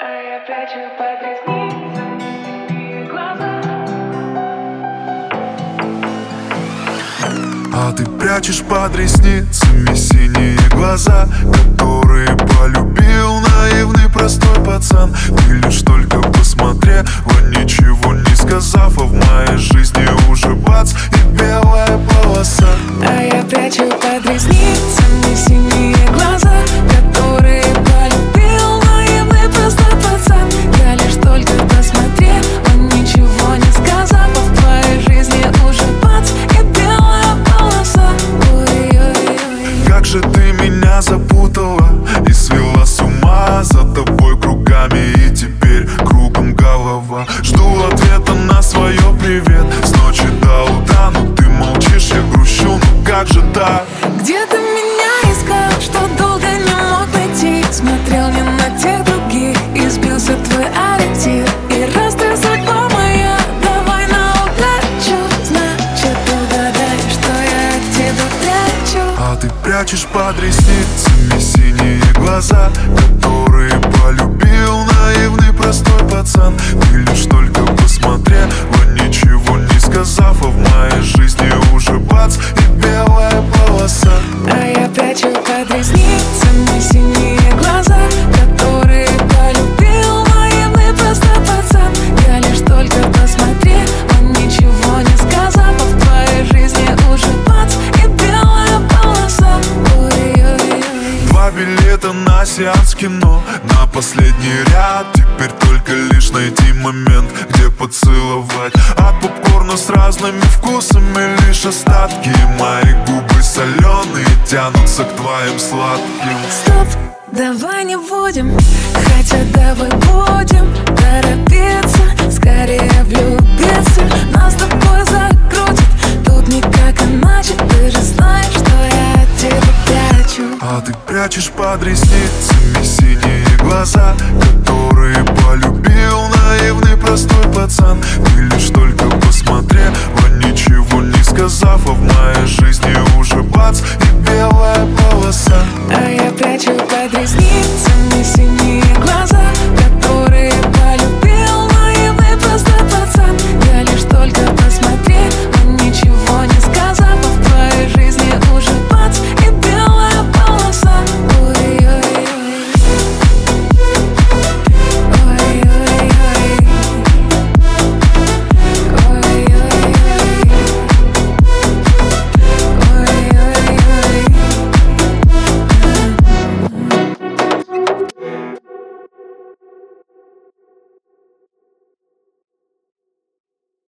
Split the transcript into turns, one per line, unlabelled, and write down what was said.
А я прячу под ресницами глаза.
А ты прячешь под ресницами синие глаза, которые полюбил наивный простой пацан. Ты лишь только посмотрела, ничего не сказав, а в моей жизни уже бац и белая полоса.
А я прячу под ресницами синие глаза, которые полюбил наивный простой пацан. Я лишь только посмотрел, он ничего не сказал, а в твоей жизни уже бац и белая полоса. Ой-ой-ой.
Как же ты меня запутала и свела с ума, за тобой кругами и теперь кругом голова. Жду ответа на свое привет с ночи до утра, но ты молчишь, я грущу, ну как же так?
Где ты меня искал, что долго не мог найти? Смотрел не на тех других, и сбился твой ориентир. И раз ты судьба моя, давай на удачу. Значит, угадай, что я от тебя прячу.
А ты прячешь под ресницами синие глаза, которые полюбил наивный простой пацан. Ты лишь только посмотрела, ничего не сказав, а в моей жизни уже бац и белая полоса.
А я прячу под ресницами синие глаза, которые полюбил наивный простой пацан. Я лишь только посмотрел, он ничего не сказал, а в твоей жизни уже бац и белая полоса. Ой-ой-ой.
2 билета на сеанс кино, на последний ряд. Теперь только лишь найти момент, где поцеловать. От попкорна с разными вкусами лишь остатки. Мои губы соленые тянутся к твоим сладким.
Стоп, давай не будем, хотя давай будем торопиться, скорее влюбиться. Нас с тобой закрутит, тут никак иначе. Ты же знаешь, что я от тебя прячу.
А ты прячешь под ресницами синие глаза, которые полюбил наивный простой пацан. Ты лишь только посмотрела, ничего не сказав, а в моей жизни уже бац и белая полоса.
А я прячу под ресницами